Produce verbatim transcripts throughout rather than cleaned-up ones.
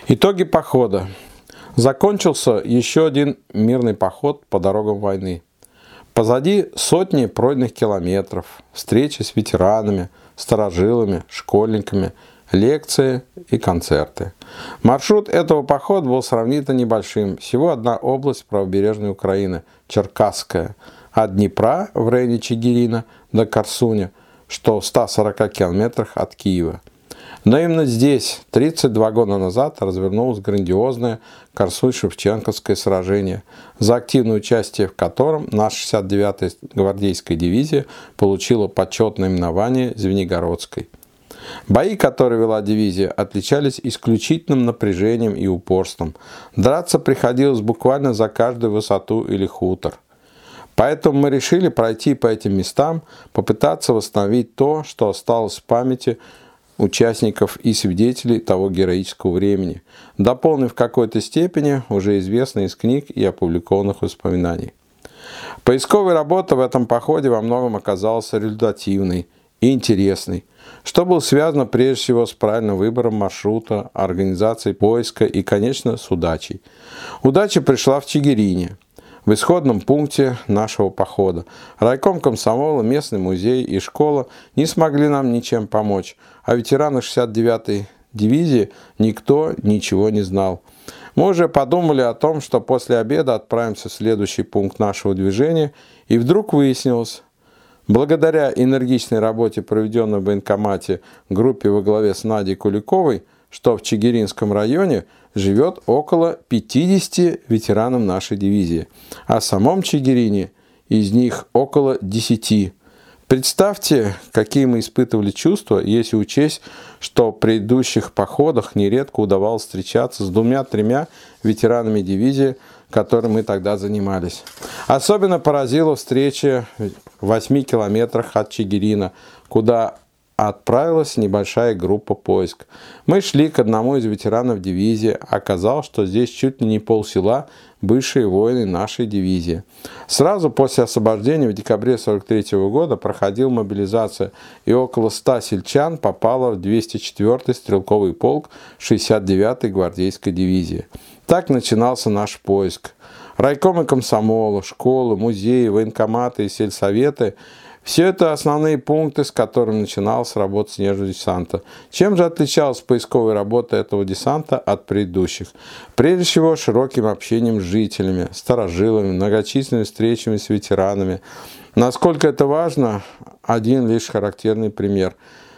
Итоги похода. Закончился еще один мирный поход по дорогам войны. Позади сотни пройденных километров, встречи с ветеранами, старожилами, школьниками, лекции и концерты. Маршрут этого похода был сравнительно небольшим. Всего одна область правобережной Украины – Черкасская. От Днепра в районе Чигирина до Корсуня, что в ста сорока километрах от Киева. Но именно здесь, тридцать два года назад, развернулось грандиозное Корсунь-Шевченковское сражение, за активное участие в котором наша шестьдесят девятая гвардейская дивизия получила почетное именование Звенигородской. Бои, которые вела дивизия, отличались исключительным напряжением и упорством. Драться приходилось буквально за каждую высоту или хутор. Поэтому мы решили пройти по этим местам, попытаться восстановить то, что осталось в памяти участников и свидетелей того героического времени, дополнив в какой-то степени уже известные из книг и опубликованных воспоминаний. Поисковая работа в этом походе во многом оказалась результативной и интересной, что было связано прежде всего с правильным выбором маршрута, организацией поиска и, конечно, с удачей. Удача пришла в Чигирине, в исходном пункте нашего похода. Райком комсомола, местный музей и школа не смогли нам ничем помочь, а ветераны шестьдесят девятой дивизии никто ничего не знал. Мы уже подумали о том, что после обеда отправимся в следующий пункт нашего движения, и вдруг выяснилось, благодаря энергичной работе, проведенной в военкомате группе во главе с Надей Куликовой, что в Чигиринском районе живет около пятидесяти ветеранов нашей дивизии, а в самом Чигирине из них около десяти. Представьте, какие мы испытывали чувства, если учесть, что в предыдущих походах нередко удавалось встречаться с двумя-тремя ветеранами дивизии, которой мы тогда занимались. Особенно поразила встреча в восьми километрах от Чигирина, куда отправилась небольшая группа поиск. Мы шли к одному из ветеранов дивизии, оказалось, что здесь чуть ли не полсела бывшие воины нашей дивизии. Сразу после освобождения в декабре сорок третьего года проходила мобилизация, и около ста сельчан попало в двести четвёртый стрелковый полк шестьдесят девятой гвардейской дивизии. Так начинался наш поиск. Райкомы комсомола, школы, музеи, военкоматы и сельсоветы – все это основные пункты, с которыми начиналась работа снежного десанта. Чем же отличалась поисковая работа этого десанта от предыдущих? Прежде всего, широким общением с жителями, старожилами, многочисленными встречами с ветеранами. Насколько это важно, один лишь характерный пример.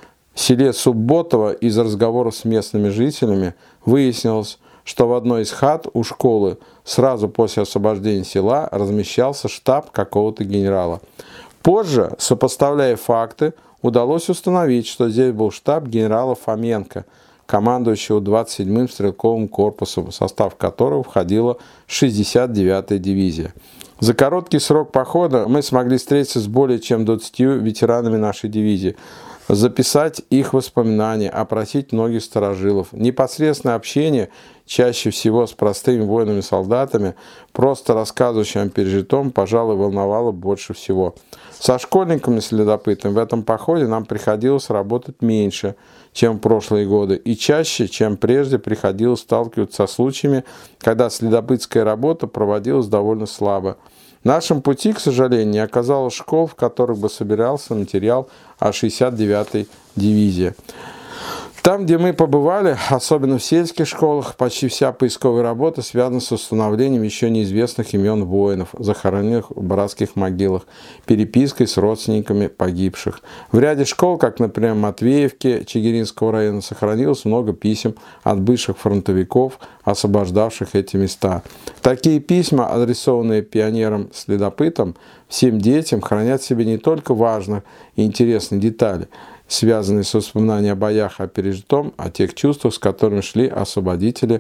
В селе Субботово из разговоров с местными жителями выяснилось, что в одной из хат у школы сразу после освобождения села размещался штаб какого-то генерала. Позже, сопоставляя факты, удалось установить, что здесь был штаб генерала Фоменко, командующего двадцать седьмым стрелковым корпусом, в состав которого входила шестьдесят девятая дивизия. За короткий срок похода мы смогли встретиться с более чем двадцатью ветеранами нашей дивизии, записать их воспоминания, опросить многих старожилов. Непосредственное общение, чаще всего с простыми воинами-солдатами, просто рассказывающими о пережитом, пожалуй, волновало больше всего. Со школьниками-следопытами в этом походе нам приходилось работать меньше, чем в прошлые годы, и чаще, чем прежде, приходилось сталкиваться со случаями, когда следопытская работа проводилась довольно слабо. В нашем пути, к сожалению, не оказалось школ, в которых бы собирался материал о шестьдесят девятой дивизии. Там, где мы побывали, особенно в сельских школах, почти вся поисковая работа связана с установлением еще неизвестных имен воинов, захороненных в братских могилах, перепиской с родственниками погибших. В ряде школ, как, например, в Матвеевке Чигиринского района, сохранилось много писем от бывших фронтовиков, освобождавших эти места. Такие письма, адресованные пионерам-следопытам, всем детям, хранят в себе не только важные и интересные детали, связанные с воспоминанием о боях, о пережитом, о тех чувствах, с которыми шли освободители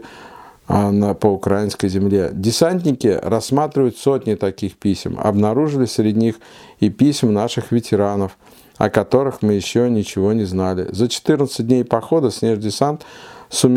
а, по украинской земле. Десантники рассматривают сотни таких писем, обнаружили среди них и писем наших ветеранов, о которых мы еще ничего не знали. За четырнадцать дней похода снежный десант сумел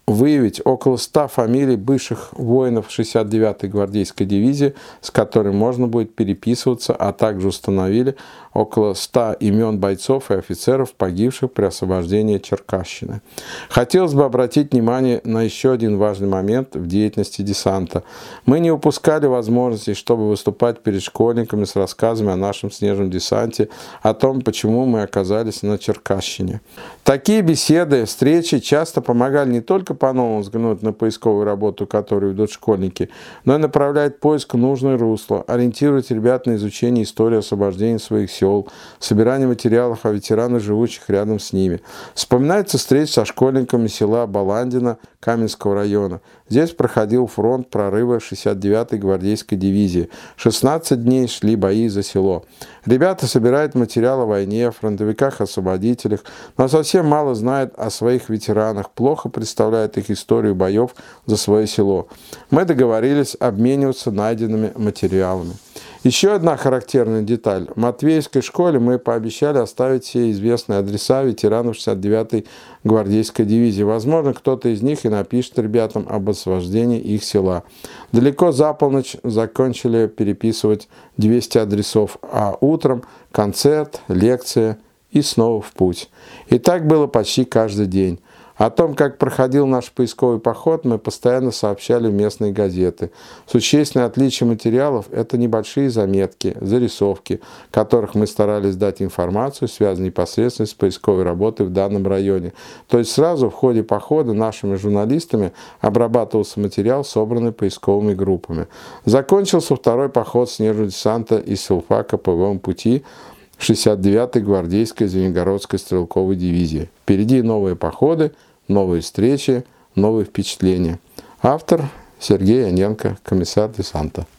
выявить около ста фамилий бывших воинов шестьдесят девятой гвардейской дивизии, с которыми можно будет переписываться, а также установили около ста имен бойцов и офицеров, погибших при освобождении Черкасщины. Хотелось бы обратить внимание на еще один важный момент в деятельности десанта. Мы не упускали возможности, чтобы выступать перед школьниками с рассказами о нашем снежном десанте, о том, почему мы оказались на Черкасщине. Такие беседы, встречи часто помогали не только по-новому взглянуть на поисковую работу, которую ведут школьники, но и направлять поиск в нужное русло, ориентировать ребят на изучение истории освобождения своих сел, собирание материалов о ветеранах, живущих рядом с ними. Вспоминается встреча со школьниками села Баландино Каменского района. Здесь проходил фронт прорыва шестьдесят девятой гвардейской дивизии. шестнадцать дней шли бои за село. Ребята собирают материал о войне, о фронтовиках-освободителях, но совсем мало знают о своих ветеранах, плохо представляют их историю боев за свое село. Мы договорились обмениваться найденными материалами. Еще одна характерная деталь. В Матвеевской школе мы пообещали оставить все известные адреса ветеранов шестьдесят девятой гвардейской дивизии. Возможно, кто-то из них и напишет ребятам об освобождении их села. Далеко за полночь закончили переписывать двести адресов, а утром концерт, лекция и снова в путь. И так было почти каждый день. О том, как проходил наш поисковый поход, мы постоянно сообщали в местные газеты. Существенное отличие материалов – это небольшие заметки, зарисовки, в которых мы старались дать информацию, связанную непосредственно с поисковой работой в данном районе. То есть сразу в ходе похода нашими журналистами обрабатывался материал, собранный поисковыми группами. Закончился второй поход снежного десанта из Силфака по ПВ пути шестьдесят девятой гвардейской Звенигородской стрелковой дивизии. Впереди новые походы, новые встречи, новые впечатления. Автор Сергей Оненко, комиссар десанта.